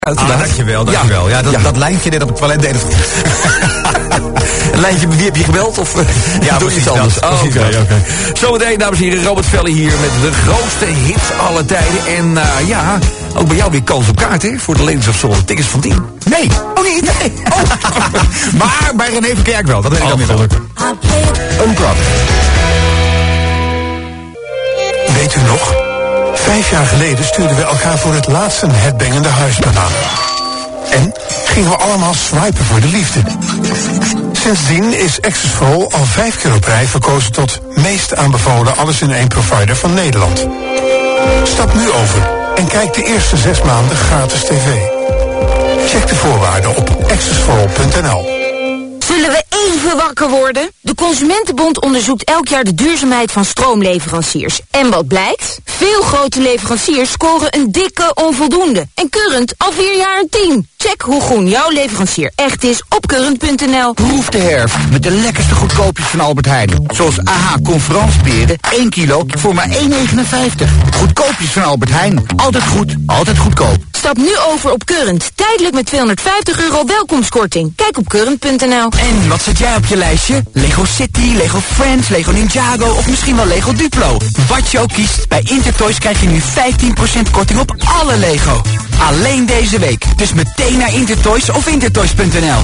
Dankjewel. Ja, dat lijntje net op het toilet deed het. Een lijntje, wie heb je gebeld? Of ja, doe je iets anders? Oké. Zometeen, dames en heren, Robert Velli hier met de grootste hits aller tijden. En ook bij jou weer kans op kaart, hè? Voor de Ladies of Soul. Tickets van 10. Nee. Oh, niet? Nee. Oh. Maar bij René Verkerk wel, dat weet ik dan weer wel. Unplugged. Weet u nog? 5 jaar geleden stuurden we elkaar voor het laatst een headbangende huisbaan aan. En gingen we allemaal swipen voor de liefde. Sindsdien is Access for All al 5 keer op rij verkozen tot meest aanbevolen alles-in-één provider van Nederland. Stap nu over en kijk de eerste 6 maanden gratis tv. Check de voorwaarden op accessforall.nl. Zullen we even wakker worden? De Consumentenbond onderzoekt elk jaar de duurzaamheid van stroomleveranciers. En wat blijkt? Veel grote leveranciers scoren een dikke onvoldoende. En Current al 4 jaar een 10. Check hoe groen jouw leverancier echt is op current.nl. Proef de herfst met de lekkerste goedkoopjes van Albert Heijn. Zoals AH Conferansperen, 1 kilo voor maar 1,59. Goedkoopjes van Albert Heijn. Altijd goed, altijd goedkoop. Stap nu over op Current. Tijdelijk met €250 welkomstkorting. Kijk op current.nl. En wat zet jij op je lijstje? Lego City, Lego Friends, Lego Ninjago of misschien wel Lego Duplo. Wat je ook kiest, bij Intertoys krijg je nu 15% korting op alle Lego. Alleen deze week. Dus meteen naar Intertoys of intertoys.nl.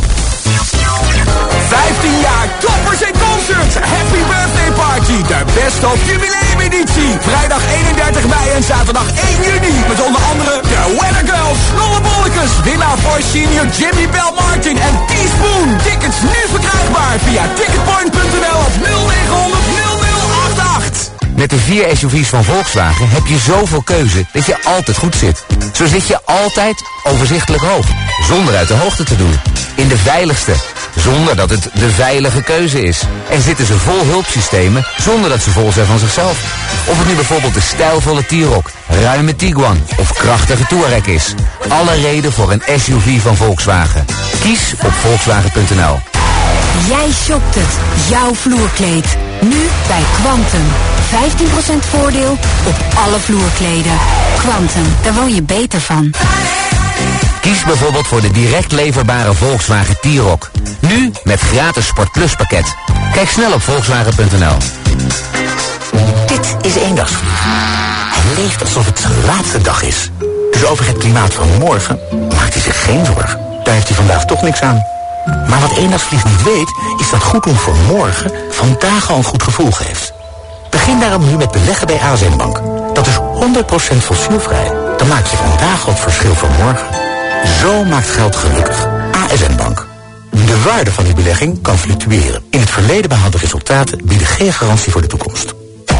15 jaar Toppers in Concert. Happy Birthday Party. De Best of Jubileumeditie. Vrijdag 31 mei en zaterdag 1 juni. Met onder andere de Weather Girls, Snolle Bollekes, winnaar voor senior Jimmy Bell Martin en Teaspoon. Tickets nu verkrijgbaar via ticketpoint.nl of 0900 0088. Met de 4 SUV's van Volkswagen heb je zoveel keuze dat je altijd goed zit. Zo zit je altijd overzichtelijk hoog, zonder uit de hoogte te doen. In de veiligste, zonder dat het de veilige keuze is. En zitten ze vol hulpsystemen, zonder dat ze vol zijn van zichzelf. Of het nu bijvoorbeeld de stijlvolle T-Roc, ruime Tiguan of krachtige Touareg is. Alle reden voor een SUV van Volkswagen. Kies op Volkswagen.nl. Jij shopt het. Jouw vloerkleed. Nu bij Quantum. 15% voordeel op alle vloerkleden. Quantum, daar woon je beter van. Kies bijvoorbeeld voor de direct leverbare Volkswagen T-Roc. Nu met gratis Sport Plus pakket. Kijk snel op Volkswagen.nl. Dit is Eendagsvliegen. Hij leeft alsof het zijn laatste dag is. Dus over het klimaat van morgen maakt hij zich geen zorgen. Daar heeft hij vandaag toch niks aan. Maar wat Eendagsvlieg niet weet, is dat goed doen voor morgen vandaag al een goed gevoel geeft. Begin daarom nu met beleggen bij ASN Bank. Dat is 100% fossielvrij. Dan maak je vandaag al het verschil voor morgen. Zo maakt geld gelukkig. ASN Bank. De waarde van die belegging kan fluctueren. In het verleden behaalde resultaten bieden geen garantie voor de toekomst.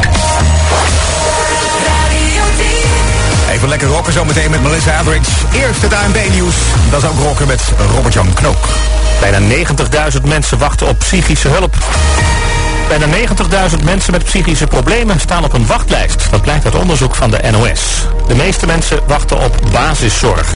Even lekker rocken zometeen met Melissa Etheridge. Eerst het ANB-nieuws. Dat is ook rocken met Robert-Jan Knook. Bijna 90.000 mensen wachten op psychische hulp. Bijna 90.000 mensen met psychische problemen staan op een wachtlijst. Dat blijkt uit onderzoek van de NOS. De meeste mensen wachten op basiszorg.